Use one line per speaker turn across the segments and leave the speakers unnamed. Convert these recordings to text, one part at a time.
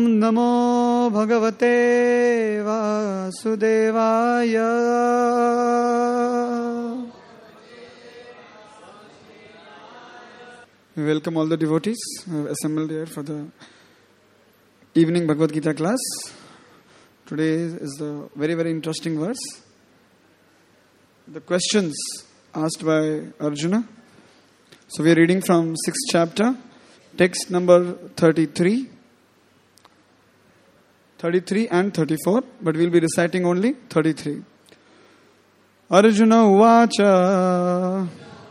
Namo Bhagavate Vasudevaya. We welcome all the devotees who have assembled here for the evening Bhagavad Gita class. Today is the very, very interesting verse. The questions asked by Arjuna. So we are reading from 6th chapter, text number 33 and 34, but we will be reciting only 33. Arjuna uvacha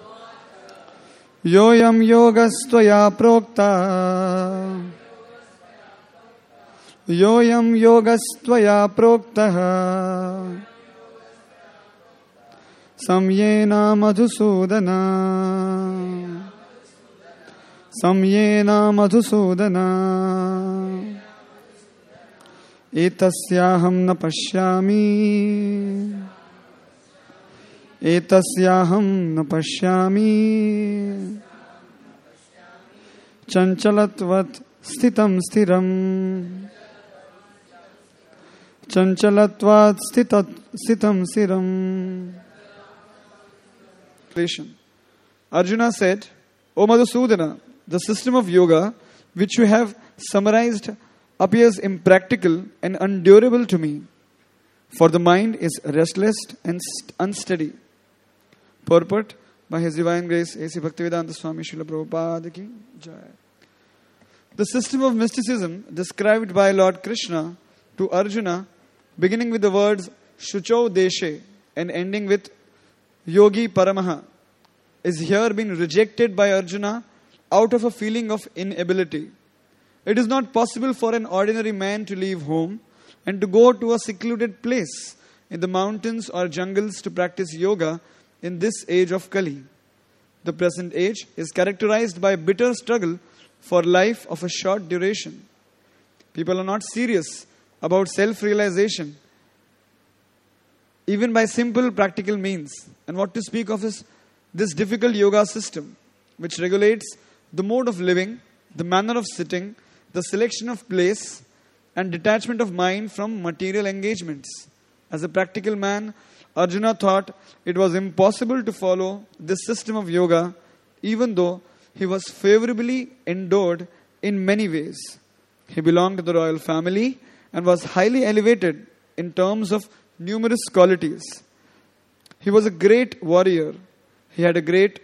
yoyam yogastvaya prokta yoyam yogastvaya prokta samyena madhusudana etasyaham na pashyami chanchalatvat sthitam stiram. Arjuna said, O Madhusudana, the system of yoga which you have summarized appears impractical and undurable to me, for the mind is restless and unsteady. Purport by His Divine Grace A.C. Bhaktivedanta Swami Srila Prabhupada ki Jai. The system of mysticism described by Lord Krishna to Arjuna, beginning with the words Shucho Deshe and ending with Yogi Paramaha, is here being rejected by Arjuna out of a feeling of inability. It is not possible for an ordinary man to leave home and to go to a secluded place in the mountains or jungles to practice yoga in this age of Kali. The present age is characterized by bitter struggle for life of a short duration. People are not serious about self-realization, even by simple practical means. And what to speak of is this difficult yoga system, which regulates the mode of living, the manner of sitting, the selection of place, and detachment of mind from material engagements. As a practical man, Arjuna thought it was impossible to follow this system of yoga, even though he was favorably endowed in many ways. He belonged to the royal family and was highly elevated in terms of numerous qualities. He was a great warrior. He had great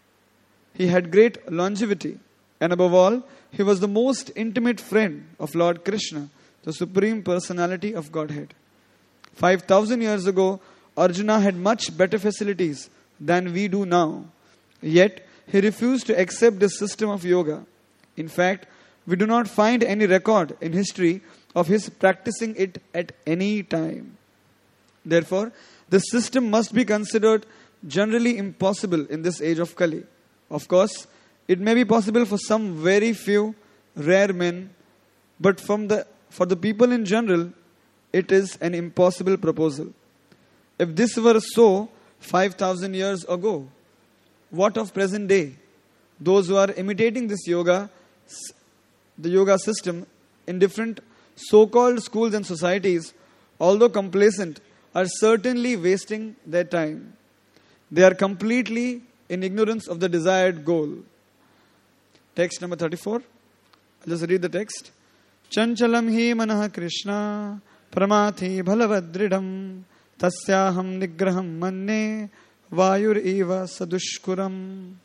longevity. And above all, he was the most intimate friend of Lord Krishna, the Supreme Personality of Godhead. 5,000 years ago, Arjuna had much better facilities than we do now. Yet, he refused to accept this system of yoga. In fact, we do not find any record in history of his practicing it at any time. Therefore, this system must be considered generally impossible in this age of Kali. Of course, it may be possible for some very few rare men, but for the people in general, it is an impossible proposal. If this were so 5,000 years ago, what of present day? Those who are imitating this yoga, the yoga system, in different so-called schools and societies, although complacent, are certainly wasting their time. They are completely in ignorance of the desired goal. Text number 34. I'll just read the text. Chanchalam hi manah Krishna pramathi bhalavadridam tasyaham nigraham manne vayur eva sadushkuram.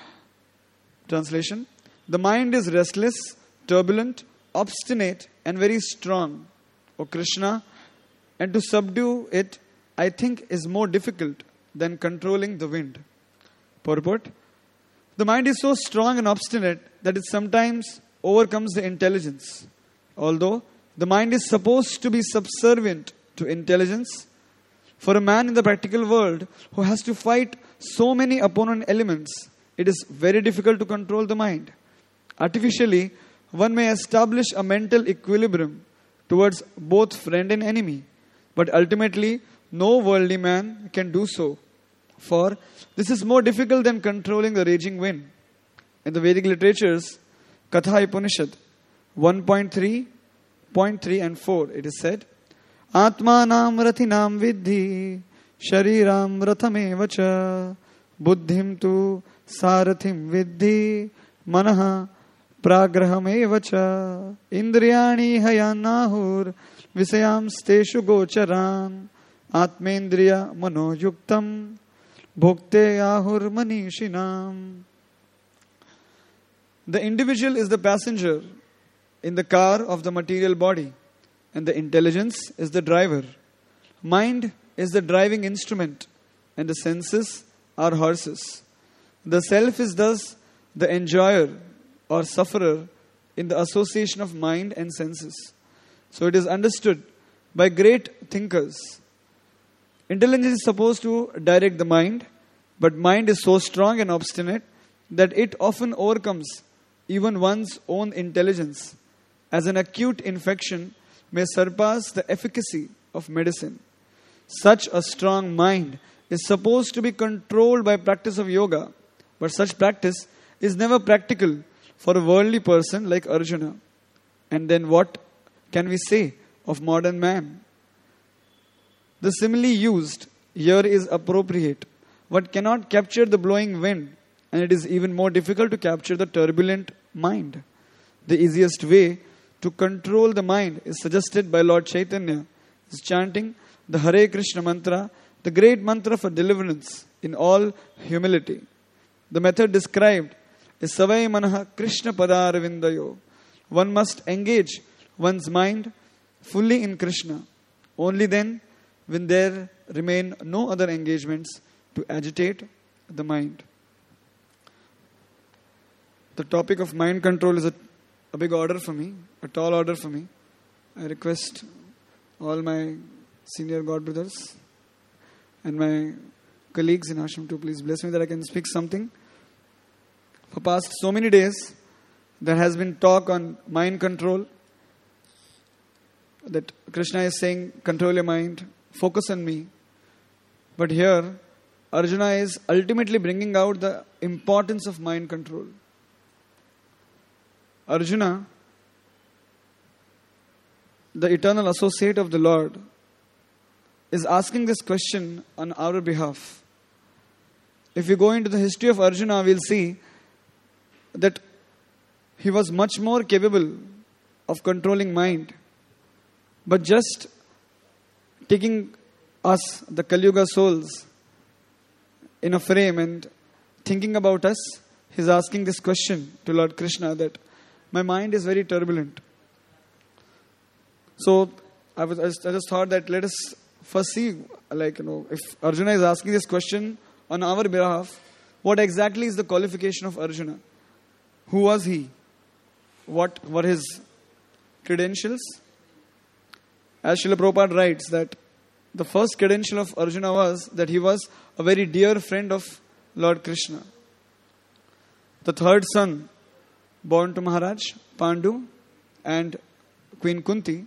Translation. The mind is restless, turbulent, obstinate and very strong, O Krishna, and to subdue it, I think, is more difficult than controlling the wind. Purport. The mind is so strong and obstinate that it sometimes overcomes the intelligence. Although the mind is supposed to be subservient to intelligence, for a man in the practical world who has to fight so many opponent elements, it is very difficult to control the mind. Artificially, one may establish a mental equilibrium towards both friend and enemy, but ultimately no worldly man can do so. For this is more difficult than controlling the raging wind. In the Vedic literatures, Katha Upanishad 1.3 point 3 and 4, it is said, Atmanam rathinam vidhi shariram rathamevacha buddhim tu sarathim vidhi manaha pragrahamevacha indriyani hayanahur visayam steshu gocharan atmendriya manojuktam bhokte ahur manishinam. The individual is the passenger in the car of the material body, and the intelligence is the driver. Mind is the driving instrument, and the senses are horses. The self is thus the enjoyer or sufferer in the association of mind and senses. So it is understood by great thinkers. Intelligence is supposed to direct the mind, but mind is so strong and obstinate that it often overcomes even one's own intelligence, as an acute infection may surpass the efficacy of medicine. Such a strong mind is supposed to be controlled by practice of yoga, but such practice is never practical for a worldly person like Arjuna. And then what can we say of modern man? The simile used here is appropriate. One cannot capture the blowing wind, and it is even more difficult to capture the turbulent mind. The easiest way to control the mind is suggested by Lord Chaitanya, is chanting the Hare Krishna mantra, the great mantra for deliverance in all humility. The method described is Savai Manaha Krishna Padaravindayo. One must engage one's mind fully in Krishna. Only then will there remain no other engagements to agitate the mind. The topic of mind control is a big order for me, a tall order for me. I request all my senior God brothers and my colleagues in Ashram to please bless me that I can speak something. For past so many days, there has been talk on mind control. That Krishna is saying, control your mind, focus on me. But here, Arjuna is ultimately bringing out the importance of mind control. Arjuna, the eternal associate of the Lord, is asking this question on our behalf. If we go into the history of Arjuna, we'll see that he was much more capable of controlling mind. But just taking us, the Kali Yuga souls, in a frame and thinking about us, he's asking this question to Lord Krishna that my mind is very turbulent. So I just thought that let us first see, if Arjuna is asking this question on our behalf, what exactly is the qualification of Arjuna? Who was he? What were his credentials? As Srila Prabhupada writes that the first credential of Arjuna was that he was a very dear friend of Lord Krishna. The third son born to Maharaj, Pandu and Queen Kunti.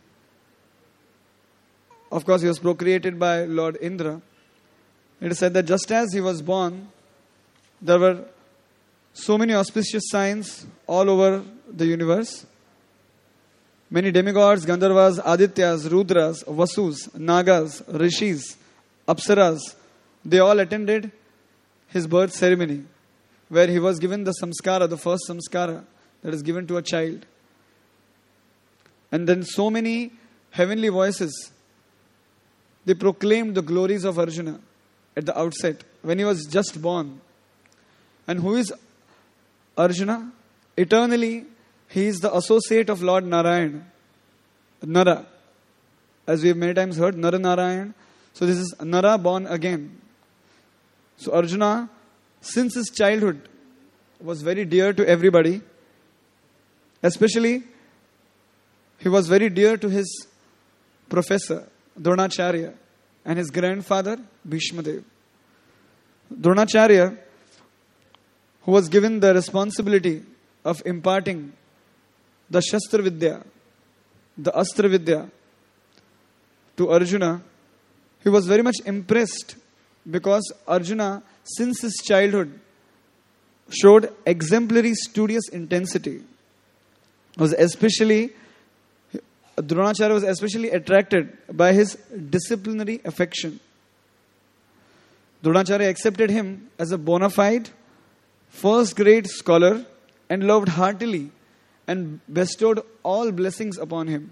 Of course, he was procreated by Lord Indra. It is said that just as he was born, there were so many auspicious signs all over the universe. Many demigods, Gandharvas, Adityas, Rudras, Vasus, Nagas, Rishis, Apsaras, they all attended his birth ceremony, where he was given the samskara, the first samskara that is given to a child. And then so many heavenly voices, they proclaimed the glories of Arjuna at the outset, when he was just born. And who is Arjuna? Eternally, he is the associate of Lord Narayan. Nara. As we have many times heard, Nara Narayan. So this is Nara born again. So Arjuna, since his childhood, was very dear to everybody. Especially, he was very dear to his professor, Dronacharya, and his grandfather, Bhishmadev. Dronacharya, who was given the responsibility of imparting the Shastra Vidya, the Astra Vidya to Arjuna, he was very much impressed because Arjuna, since his childhood, showed exemplary studious intensity. Was especially Dronacharya was especially attracted by his disciplinary affection. Dronacharya accepted him as a bona fide, first-grade scholar and loved heartily and bestowed all blessings upon him.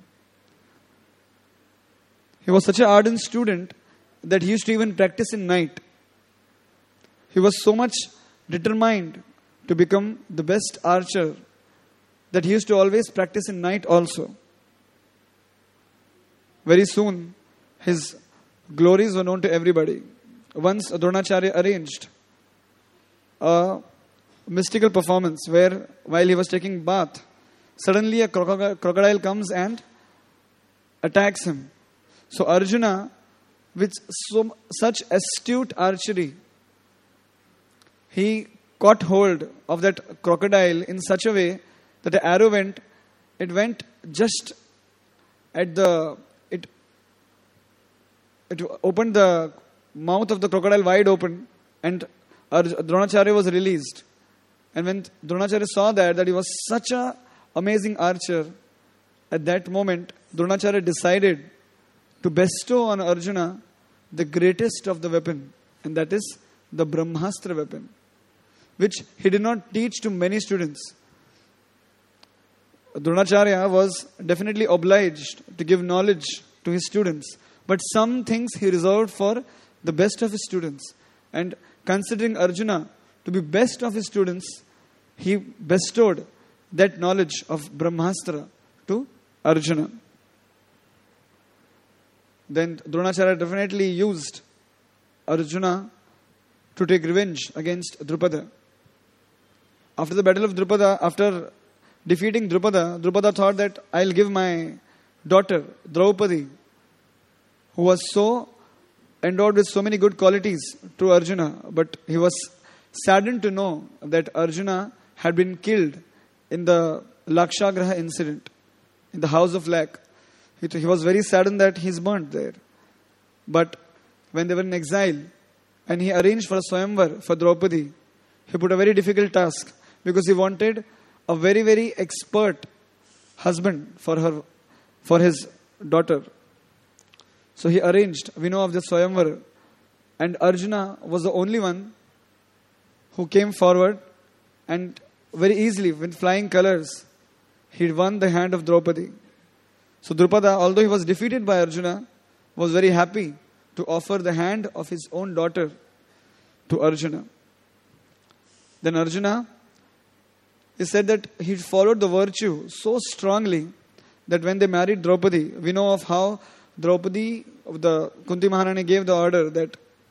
He was such an ardent student that he used to even practice in night. He was so much determined to become the best archer that he used to always practice in night also. Very soon, his glories were known to everybody. Once Dronacharya arranged a mystical performance where, while he was taking bath, suddenly a crocodile comes and attacks him. So Arjuna, with such astute archery, he caught hold of that crocodile in such a way that the arrow went just at it opened the mouth of the crocodile wide open, and Dronacharya was released. And when Dronacharya saw that he was such an amazing archer, at that moment Dronacharya decided to bestow on Arjuna the greatest of the weapon, and that is the Brahmastra weapon, which he did not teach to many students. Dronacharya was definitely obliged to give knowledge to his students, but some things he reserved for the best of his students. And considering Arjuna to be best of his students, he bestowed that knowledge of Brahmastra to Arjuna. Then Dronacharya definitely used Arjuna to take revenge against Drupada. After the battle of Drupada, after defeating Drupada thought that I'll give my daughter Draupadi, who was so endowed with so many good qualities, to Arjuna. But he was saddened to know that Arjuna had been killed in the Lakshagraha incident, in the house of Lak. He was very saddened that he's burnt there. But when they were in exile and he arranged for a Swayamvar for Draupadi, he put a very difficult task because he wanted a very, very expert husband for his daughter. So he arranged, we know of the Swayamvar, and Arjuna was the only one who came forward, and very easily, with flying colors, he won the hand of Draupadi. So Drupada, although he was defeated by Arjuna, was very happy to offer the hand of his own daughter to Arjuna. Then Arjuna, he said that he followed the virtue so strongly that when they married Draupadi, we know of how Draupadi, the Kunti Maharani, gave the order that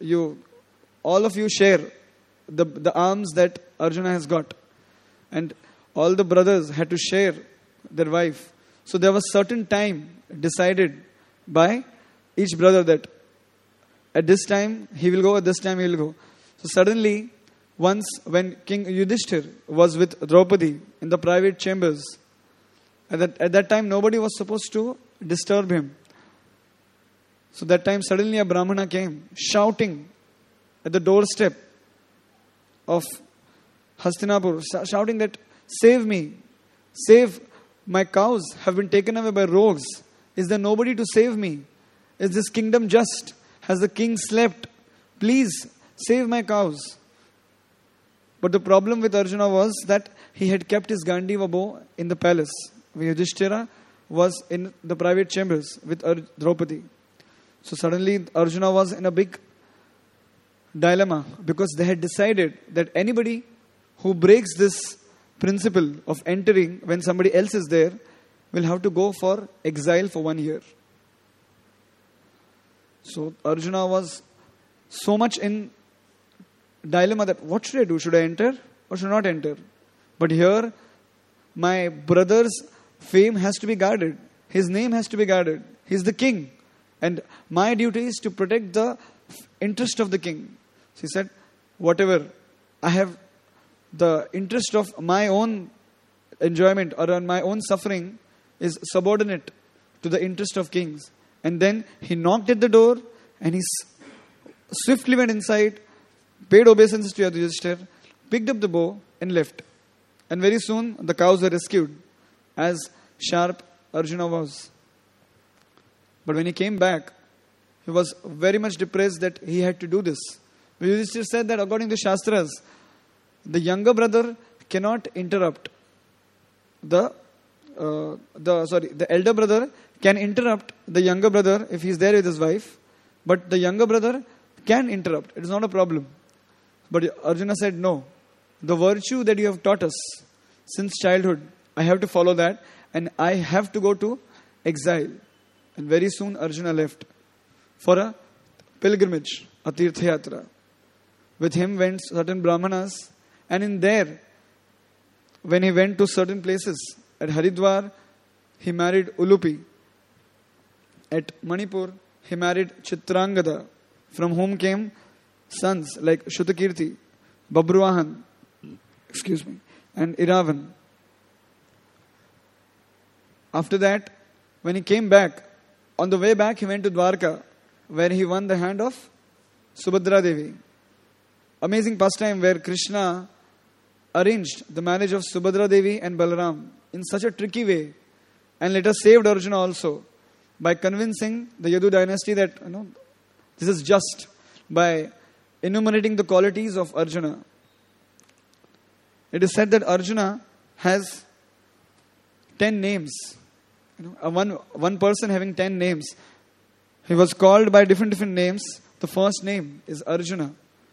all of you share the arms that Arjuna has got. And all the brothers had to share their wife. So there was certain time decided by each brother that at this time he will go, at this time he will go. So suddenly, once when King Yudhishthir was with Draupadi in the private chambers, at that time nobody was supposed to disturb him. So that time suddenly a Brahmana came shouting at the doorstep of Hastinapur, shouting that, save me, save, my cows have been taken away by rogues. Is there nobody to save me? Is this kingdom just? Has the king slept? Please save my cows. But the problem with Arjuna was that he had kept his Gandiva bow in the palace. Yudhishthira was in the private chambers with Draupadi. So suddenly Arjuna was in a big dilemma because they had decided that anybody who breaks this principle of entering when somebody else is there will have to go for exile for 1 year. So Arjuna was so much in dilemma that what should I do? Should I enter or should I not enter? But here my brother's fame has to be guarded. His name has to be guarded. He's the king. And my duty is to protect the interest of the king. So he said, whatever, I have the interest of my own enjoyment or on my own suffering is subordinate to the interest of kings. And then he knocked at the door and he swiftly went inside, paid obeisance to Yudhishthir, picked up the bow and left. And very soon the cows were rescued, as sharp Arjuna was. But when he came back, he was very much depressed that he had to do this. Yudhishthira said that according to Shastras, the younger brother cannot interrupt. The elder brother can interrupt the younger brother if he is there with his wife, but the younger brother can interrupt. It is not a problem. But Arjuna said, no. The virtue that you have taught us since childhood, I have to follow that, and I have to go to exile. And very soon Arjuna left for a pilgrimage, a Tirtha Yatra. With him went certain Brahmanas, and in there, when he went to certain places, at Haridwar, he married Ulupi. At Manipur, he married Chitrangada, from whom came sons like Shutakirti, Babruahan, and Iravan. After that, when he came back, on the way back he went to Dwarka, where he won the hand of Subhadra Devi. Amazing pastime where Krishna arranged the marriage of Subhadra Devi and Balaram in such a tricky way, and later saved Arjuna also by convincing the Yadu dynasty that this is just, by enumerating the qualities of Arjuna. It is said that Arjuna has 10 names. One person having 10 names. He was called by different names. The first name is Arjuna,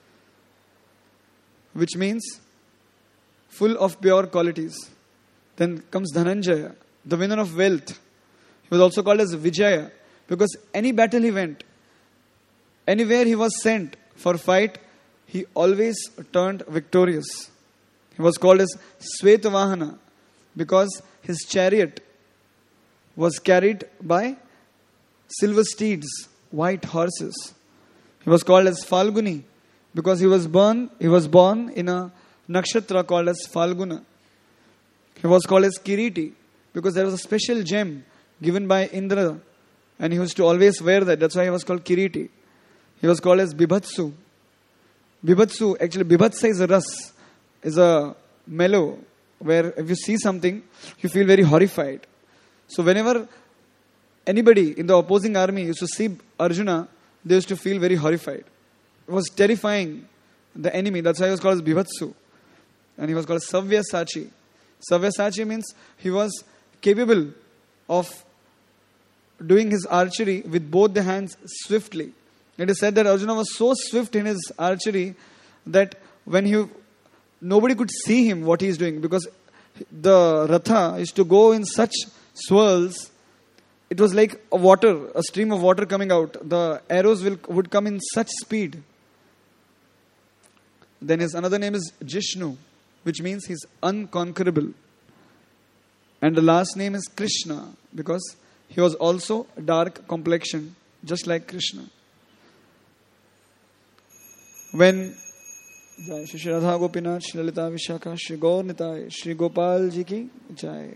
which means full of pure qualities. Then comes Dhananjaya, the winner of wealth. He was also called as Vijaya, because any battle he went, anywhere he was sent for fight, he always turned victorious. He was called as Svetavahana, because his chariot was carried by silver steeds, white horses. He was called as Falguni, because he was born in a nakshatra called as Falguna. He was called as Kiriti, because there was a special gem given by Indra, and he used to always wear that. That's why he was called Kiriti. He was called as Bibhatsu. Actually Bibhatsa is a ras, is a mellow, where if you see something, you feel very horrified. So whenever anybody in the opposing army used to see Arjuna, they used to feel very horrified. It was terrifying the enemy. That's why he was called as Bibhatsu. And he was called Savyasachi. Savyasachi means he was capable of doing his archery with both the hands swiftly. It is said that Arjuna was so swift in his archery that when nobody could see him what he is doing, because the Ratha used to go in such swirls. It was like a stream of water coming out. The arrows would come in such speed. Then his another name is Jishnu, which means he's unconquerable. And the last name is Krishna, because he was also dark complexion, just like Krishna. When Jai Shri Radha Gopinath, Shri Lalita Vishakha, Shri Gaur Nitai, Shri Gopal Ji ki Jai.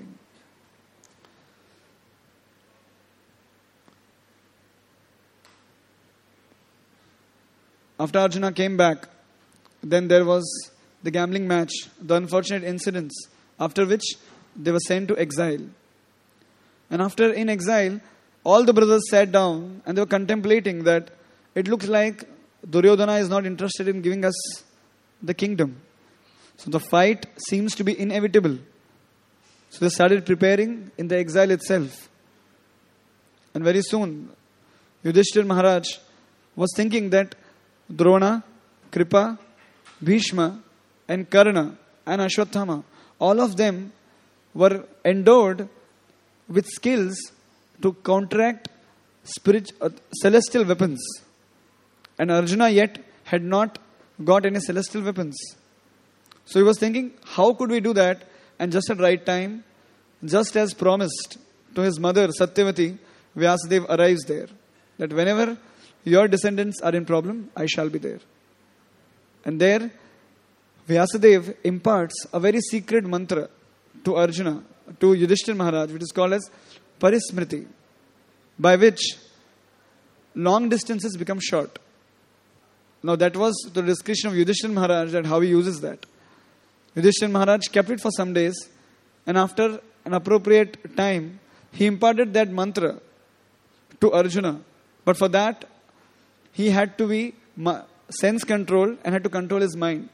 After Arjuna came back, then there was the gambling match, the unfortunate incidents, after which they were sent to exile. And after in exile, all the brothers sat down and they were contemplating that it looks like Duryodhana is not interested in giving us the kingdom. So the fight seems to be inevitable. So they started preparing in the exile itself. And very soon, Yudhishthira Maharaj was thinking that Drona, Kripa, Bhishma and Karna and Ashwathama, all of them were endowed with skills to counteract celestial weapons. And Arjuna yet had not got any celestial weapons. So he was thinking, how could we do that? And just at right time, just as promised to his mother Satyavati, Vyasadeva arrives there. That whenever your descendants are in problem, I shall be there. And there, Vyasadeva imparts a very secret mantra to Arjuna, to Yudhishthira Maharaj, which is called as Parismriti, by which long distances become short. Now that was the discretion of Yudhishthira Maharaj, that how he uses that. Yudhishthira Maharaj kept it for some days, and after an appropriate time, he imparted that mantra to Arjuna. But for that, he had to be sense controlled and had to control his mind.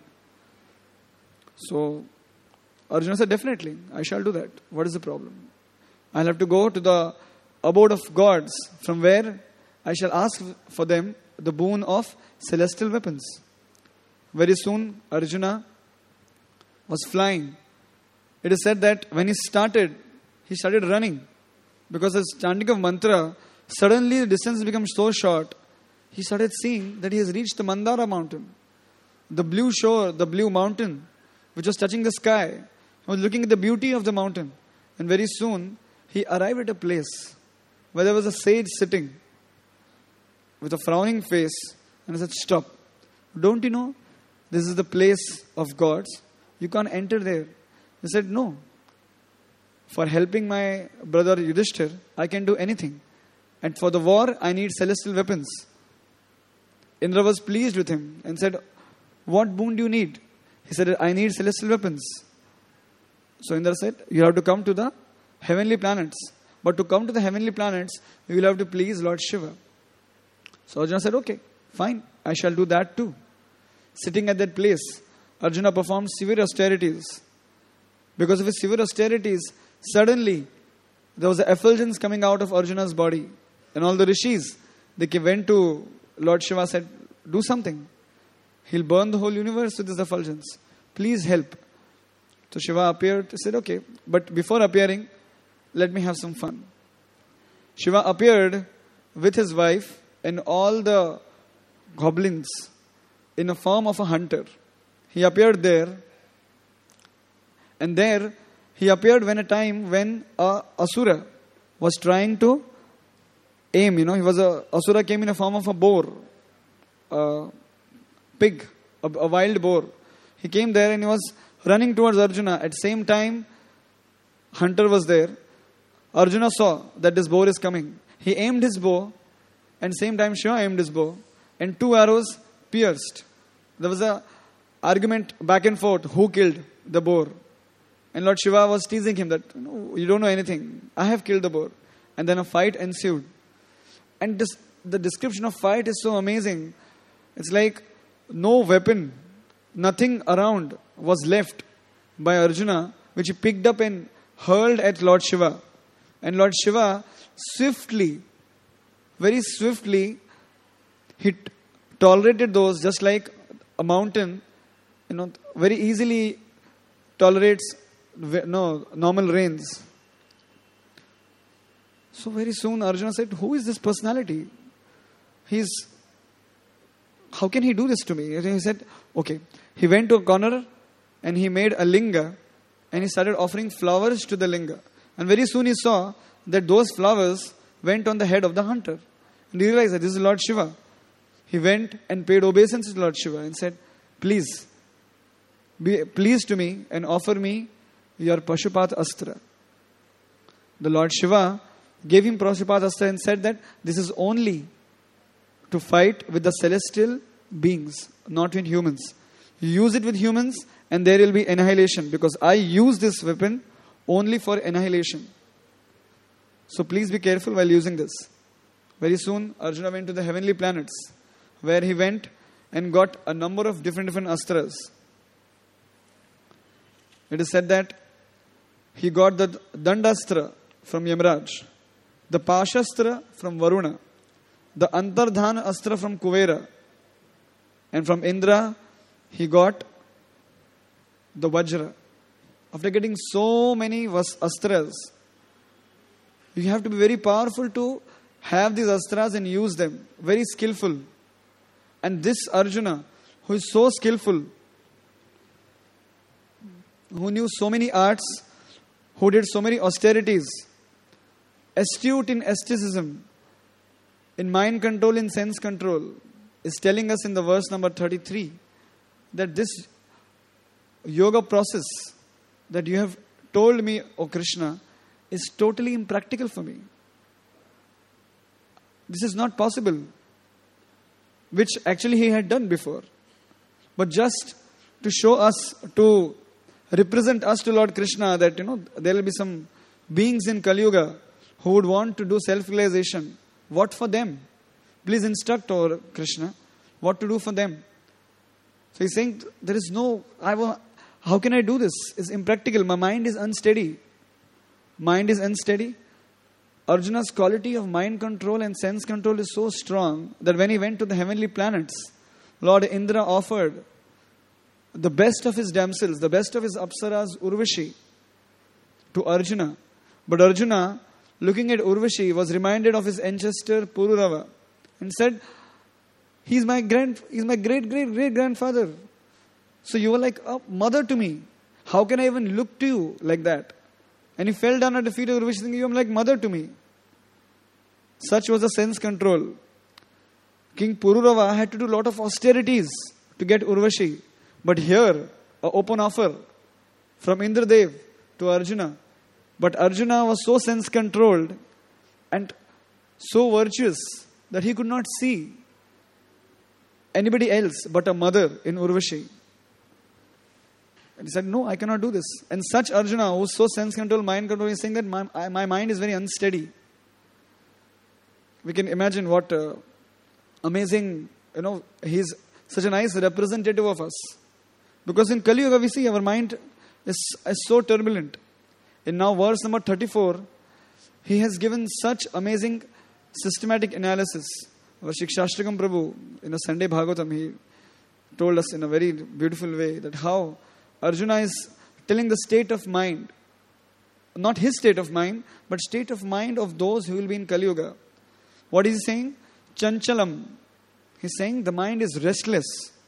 So Arjuna said, definitely, I shall do that. What is the problem? I'll have to go to the abode of gods, from where I shall ask for them the boon of celestial weapons. Very soon, Arjuna was flying. It is said that when he started running. Because as chanting of mantra, suddenly the distance becomes so short, he started seeing that he has reached the Mandara mountain. The blue shore, the blue mountain, which was touching the sky. He was looking at the beauty of the mountain. And very soon, he arrived at a place where there was a sage sitting with a frowning face. And he said, stop. Don't you know this is the place of gods? You can't enter there. He said, no. For helping my brother Yudhishthir, I can do anything. And for the war, I need celestial weapons. Indra was pleased with him and said, what boon do you need? He said, I need celestial weapons. So Indra said, you have to come to the heavenly planets. But to come to the heavenly planets, you will have to please Lord Shiva. So Arjuna said, okay, fine, I shall do that too. Sitting at that place, Arjuna performed severe austerities. Because of his severe austerities, suddenly there was an effulgence coming out of Arjuna's body. And all the rishis, they went to Lord Shiva, said, do something. He'll burn the whole universe with this effulgence. Please help. So Shiva appeared. He said, okay, but before appearing, let me have some fun. Shiva appeared with his wife and all the goblins in a form of a hunter. He appeared there. And there, he appeared when a Asura was trying to aim. Asura came in a form of a boar, a pig, a wild boar. He came there and he was running towards Arjuna. At the same time, hunter was there. Arjuna saw that this boar is coming. He aimed his bow, and same time Shiva aimed his bow, and 2 arrows pierced. There was a argument back and forth, who killed the boar. And Lord Shiva was teasing him that, you don't know anything. I have killed the boar. And then a fight ensued. And the description of fight is so amazing. It's like no weapon, nothing around was left by Arjuna, which he picked up and hurled at Lord Shiva. And Lord Shiva very swiftly, he tolerated those just like a mountain, very easily tolerates normal rains. So very soon Arjuna said, who is this personality? How can he do this to me? And he said, okay. He went to a corner and he made a linga and he started offering flowers to the linga. And very soon he saw that those flowers went on the head of the hunter. And he realized that this is Lord Shiva. He went and paid obeisance to Lord Shiva and said, please, be pleased to me and offer me your Pashupat Astra. The Lord Shiva gave him Pashupat Astra and said that this is only to fight with the celestial beings, not with humans. You use it with humans and there will be annihilation, because I use this weapon only for annihilation. So please be careful while using this. Very soon Arjuna went to the heavenly planets, where he went and got a number of different astras. It is said that he got the Dandastra from Yamraj, the Pashastra from Varuna, the Antardhan Astra from Kuvera, and from Indra he got the Vajra. After getting so many astras, you have to be very powerful to have these astras and use them. Very skillful. And this Arjuna, who is so skillful, who knew so many arts, who did so many austerities, astute in asceticism, in mind control, in sense control, is telling us in the verse number 33 that this yoga process that you have told me, O Krishna, is totally impractical for me. This is not possible, which actually he had done before. But just to show us, to represent us to Lord Krishna, that there will be some beings in Kali Yuga who would want to do self-realization, What for them? Please instruct, O Krishna, what to do for them. So he's saying, there is no, how can I do this? It's impractical. My mind is unsteady. Mind is unsteady. Arjuna's quality of mind control and sense control is so strong that when he went to the heavenly planets, Lord Indra offered the best of his damsels, the best of his apsaras, Urvashi, to Arjuna. But Arjuna, looking at Urvashi, was reminded of his ancestor Pururava and said, he's my great-great-great-grandfather. So you were like a mother to me. How can I even look to you like that? And he fell down at the feet of Urvashi thinking, you are like mother to me. Such was the sense control. King Pururava had to do a lot of austerities to get Urvashi. But here, an open offer from Indradev to Arjuna. But Arjuna was so sense controlled and so virtuous that he could not see anybody else but a mother in Urvashi. And he said, no, I cannot do this. And such Arjuna, who was so sense control, mind control, is saying that my mind is very unsteady. We can imagine what amazing, he's such a nice representative of us. Because in Kali Yuga we see our mind is so turbulent. In now verse number 34, he has given such amazing systematic analysis. Our Shikshashtakam Prabhu, in a Sunday Bhagavatam, he told us in a very beautiful way that how Arjuna is telling the state of mind, not his state of mind, but state of mind of those who will be in Kali Yuga. What is he saying? Chanchalam. He's saying the mind is restless.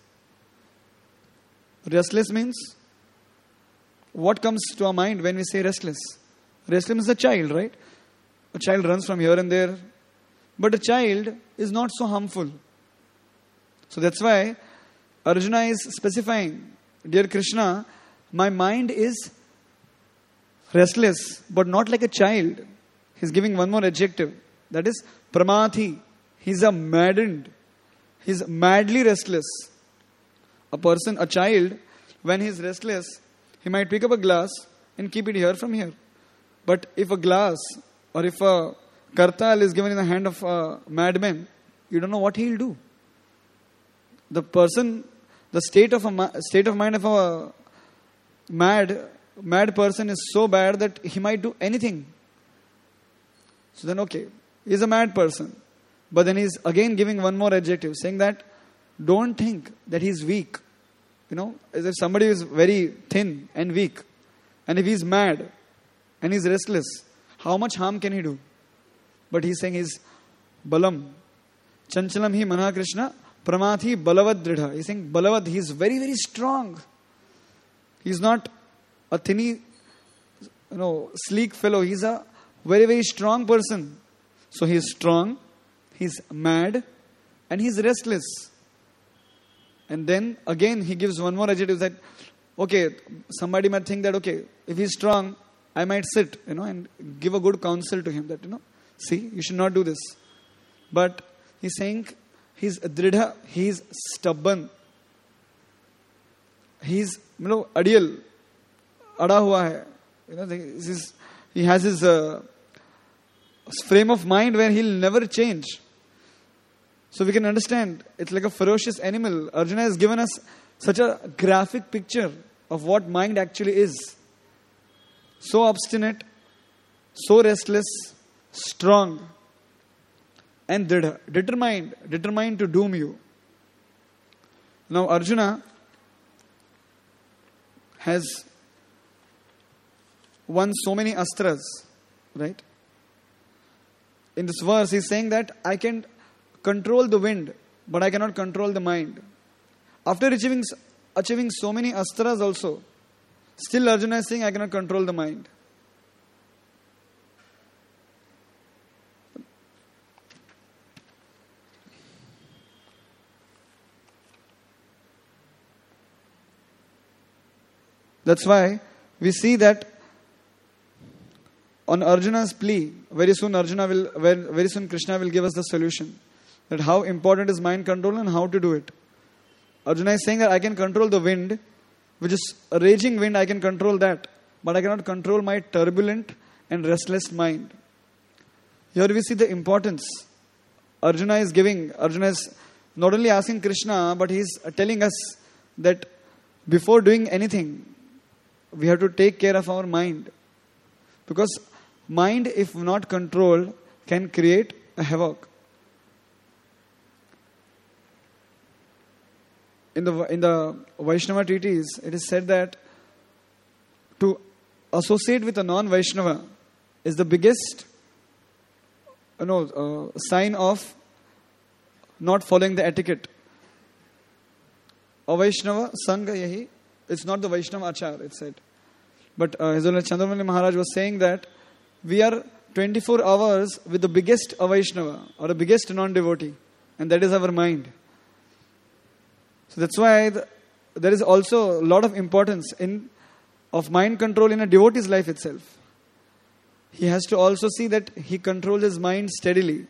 Restless means, what comes to our mind when we say restless? Restless is a child, right? A child runs from here and there. But a child is not so harmful. So that's why Arjuna is specifying, dear Krishna, my mind is restless, but not like a child. He's giving one more adjective. That is pramathi. He's maddened. He's madly restless. A child, when he's restless, he might pick up a glass and keep it here from here. But if a glass or if a kartal is given in the hand of a madman, you don't know what he'll do. The state of mind of a mad person is so bad that he might do anything. So then, okay, he's a mad person. But then he's again giving one more adjective, saying that don't think that he's weak. As if somebody is very thin and weak. And if he's mad and he's restless, how much harm can he do? But he's saying he's balam. Chanchalam hi manah Krishna, pramathi balavad dridha. He's saying balavad, he's very, very strong. He's not a thinny, sleek fellow. He's a very, very strong person. So he's strong, he's mad, and he's restless. And then again he gives one more adjective that, okay, somebody might think that, okay, if he's strong, I might sit, and give a good counsel to him that, see, you should not do this. But he's saying he's dridha, he's stubborn. He's, adiyal, ada hua hai. He has his frame of mind where he'll never change. So we can understand, it's like a ferocious animal. Arjuna has given us such a graphic picture of what mind actually is. So obstinate, so restless, strong, and determined to doom you. Now Arjuna has won so many astras, right? In this verse, he's saying that I can control the wind, but I cannot control the mind. After achieving so many astras also, still Arjuna is saying I cannot control the mind. That's why we see that on Arjuna's plea, very soon Krishna will give us the solution. That how important is mind control and how to do it. Arjuna is saying that I can control the wind, which is a raging wind, I can control that. But I cannot control my turbulent and restless mind. Here we see the importance Arjuna is not only asking Krishna, but he is telling us that before doing anything, we have to take care of our mind. Because mind, if not controlled, can create a havoc. In the Vaishnava treatise, it is said that to associate with a non-Vaishnava is the biggest sign of not following the etiquette. Avaishnava Sangha Yahi, it's not the Vaishnava Achar, it's said. But His Holiness Chandramani Maharaj was saying that we are 24 hours with the biggest Avaishnava or the biggest non-devotee, and that is our mind. So that's why there is also a lot of importance of mind control in a devotee's life itself. He has to also see that he controls his mind steadily.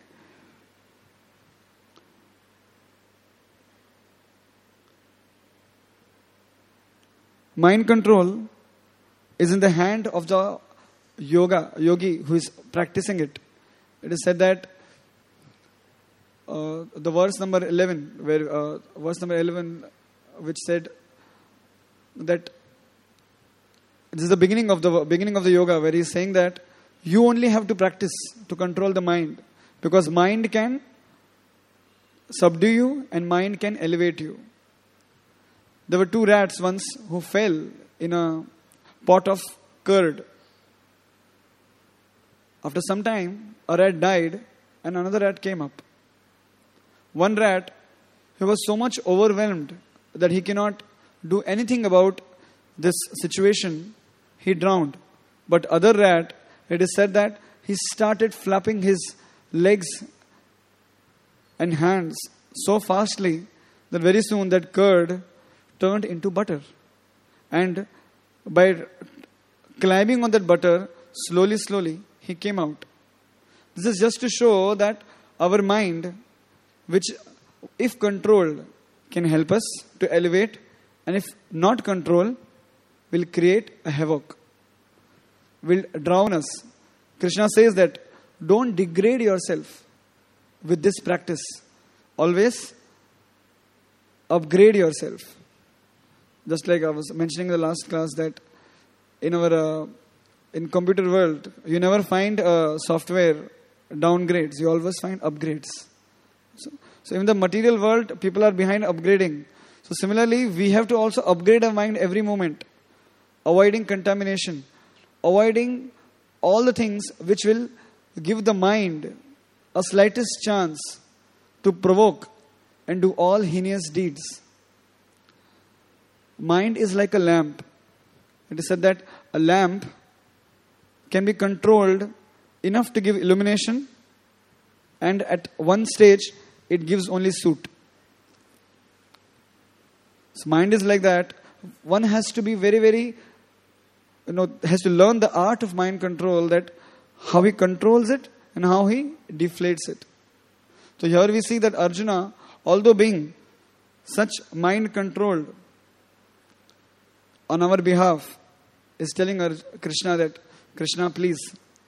Mind control is in the hand of the yogi who is practicing it. It is said that the verse number 11, which said that this is the beginning of the yoga, where he is saying that you only have to practice to control the mind, because mind can subdue you and mind can elevate you. There were 2 rats once who fell in a pot of curd. After some time, a rat died and another rat came up. One rat, he was so much overwhelmed that he cannot do anything about this situation. He drowned. But other rat, it is said that he started flapping his legs and hands so fastly that very soon that curd turned into butter. And by climbing on that butter, slowly, he came out. This is just to show that our mind, which if controlled can help us to elevate, and if not controlled will create a havoc, will drown us. Krishna says that don't degrade yourself with this practice. Always upgrade yourself. Just like I was mentioning in the last class that in computer world, you never find software downgrades. You always find upgrades. So in the material world, people are behind upgrading. So similarly, we have to also upgrade our mind every moment, avoiding contamination, avoiding all the things which will give the mind a slightest chance to provoke and do all heinous deeds. Mind is like a lamp. It is said that a lamp can be controlled enough to give illumination, and at one stage it gives only soot. So mind is like that. One has to be very, has to learn the art of mind control, that how he controls it and how he deflates it. So here we see that Arjuna, although being such mind controlled on our behalf, is telling Krishna that, Krishna, please,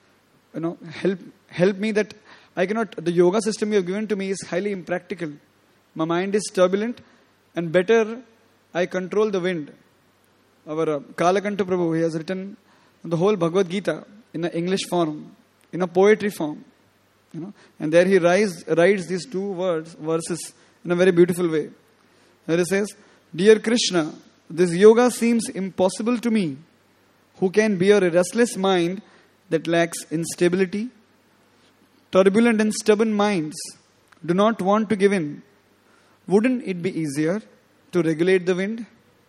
help me that I cannot, the yoga system you have given to me is highly impractical. My mind is turbulent, and better I control the wind. Our Kalakanta Prabhu, he has written the whole Bhagavad Gita in an English form, in a poetry form. And there he writes these 2 verses in a very beautiful way. There he says, Dear Krishna, this yoga seems impossible to me, who can bear a restless mind that lacks instability. Turbulent and stubborn minds do not want to give in. Wouldn't it be easier to regulate the wind?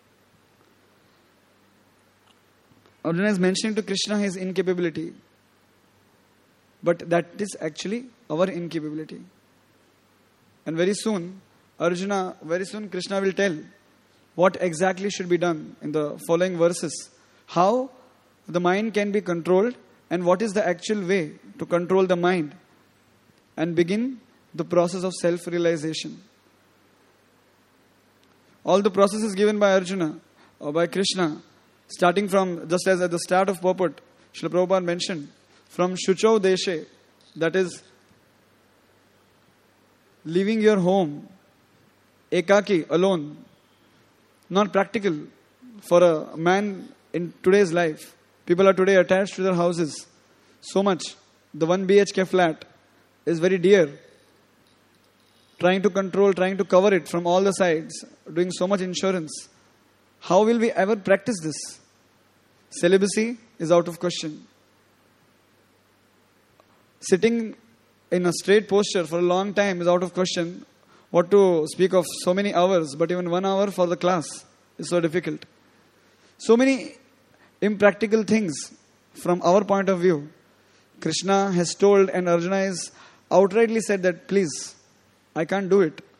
Arjuna is mentioning to Krishna his incapability. But that is actually our incapability. And very soon Krishna will tell what exactly should be done in the following verses. How the mind can be controlled and what is the actual way to control the mind and begin the process of self-realization. All the processes given by Arjuna or by Krishna, starting from, just as at the start of purport, Srila Prabhupada mentioned, from Shuchau Deshe, that is leaving your home, ekaki, alone, not practical for a man in today's life. People are today attached to their houses so much. The 1 BHK flat is very dear. Trying to control, trying to cover it from all the sides, doing so much insurance. How will we ever practice this? Celibacy is out of question. Sitting in a straight posture for a long time is out of question. What to speak of so many hours, but even 1 hour for the class is so difficult. So many impractical things from our point of view. Krishna has told, and Arjuna has outrightly said that, please, I can't do it.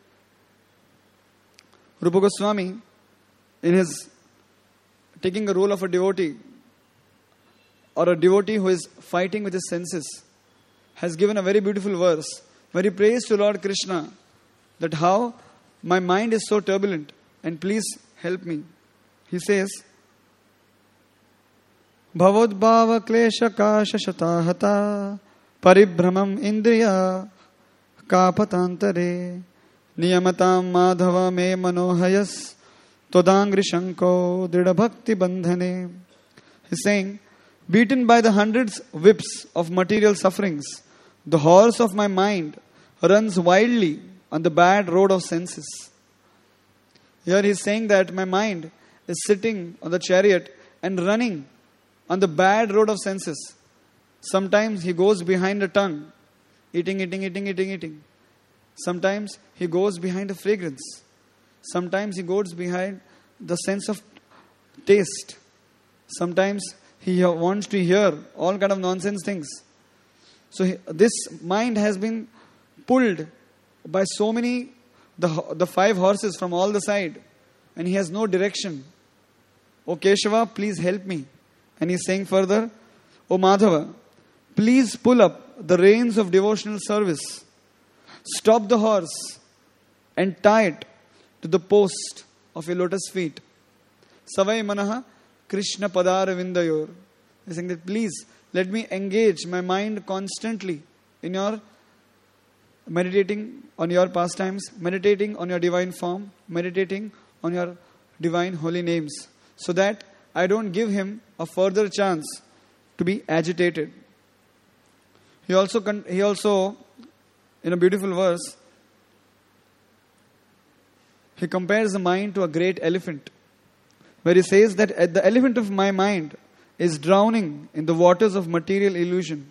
Rupa Goswami, in his taking the role of a devotee, or a devotee who is fighting with his senses, has given a very beautiful verse, where he prays to Lord Krishna that how my mind is so turbulent and please help me. He says, Bhavodbhava klesha kasha shatahata paribhramam indriya kapatantare niyamatam madhava me manohayas todangri shanko dridha bhakti bandhane. He's saying, beaten by the hundreds whips of material sufferings, the horse of my mind runs wildly on the bad road of senses. Here he is saying that my mind is sitting on the chariot and running on the bad road of senses. Sometimes he goes behind the tongue, eating. Sometimes he goes behind the fragrance. Sometimes he goes behind the sense of taste. Sometimes he wants to hear all kind of nonsense things. So this mind has been pulled by so many, the 5 horses from all the side, and he has no direction. O Keshava, please help me. And he is saying further, O Madhava, please pull up the reins of devotional service. Stop the horse and tie it to the post of your lotus feet. Savai manaha Krishna padara vindayor. He is saying that please let me engage my mind constantly in your meditating on your pastimes, meditating on your divine form, meditating on your divine holy names, so that I don't give him a further chance to be agitated. He also, in a beautiful verse, he compares the mind to a great elephant, where he says that the elephant of my mind is drowning in the waters of material illusion.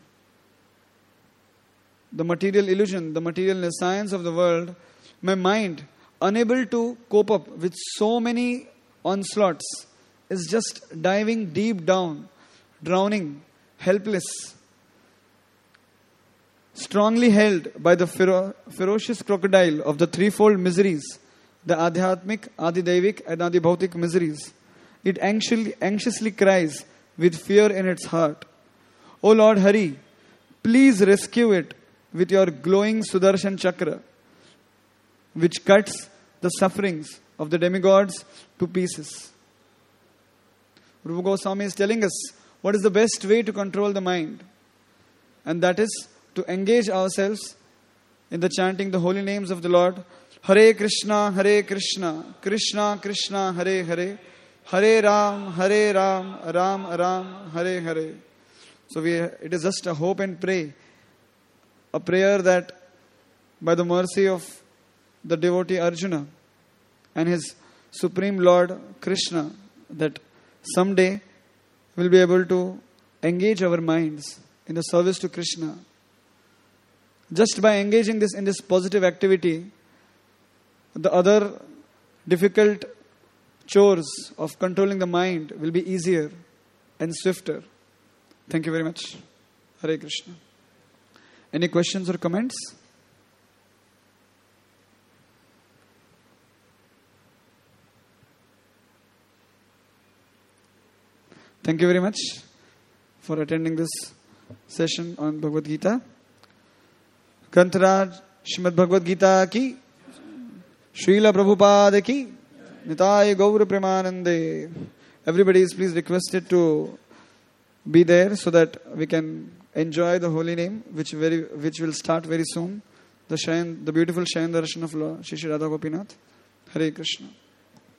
The material illusion, the material science of the world, my mind, unable to cope up with so many onslaughts, is just diving deep down, drowning, helpless, strongly held by the ferocious crocodile of the threefold miseries, the Adhyatmic, Adidevik and Adibhautik miseries. It anxiously cries with fear in its heart, O Lord Hari, please rescue it with your glowing Sudarshan Chakra, which cuts the sufferings of the demigods to pieces. Rupa Goswami is telling us what is the best way to control the mind, and that is to engage ourselves in the chanting the holy names of the Lord. Hare Krishna, Krishna Krishna, Hare Hare, Hare Ram, Ram Ram, Hare Hare. So it is just a hope and pray, a prayer that by the mercy of the devotee Arjuna and his Supreme Lord Krishna, that someday we'll be able to engage our minds in the service to Krishna. Just by engaging in this positive activity, the other difficult chores of controlling the mind will be easier and swifter. Thank you very much. Hare Krishna. Any questions or comments? Thank you very much for attending this session on Bhagavad Gita. Grantaraj Srimad Bhagavad Gita ki, Srila Prabhupada ki, Nitai Gaura Premanande. Everybody is please requested to be there so that we can enjoy the holy name which will start very soon. the beautiful Shayan Darshan of Lord Shri Radha Gopinath. Hare Krishna.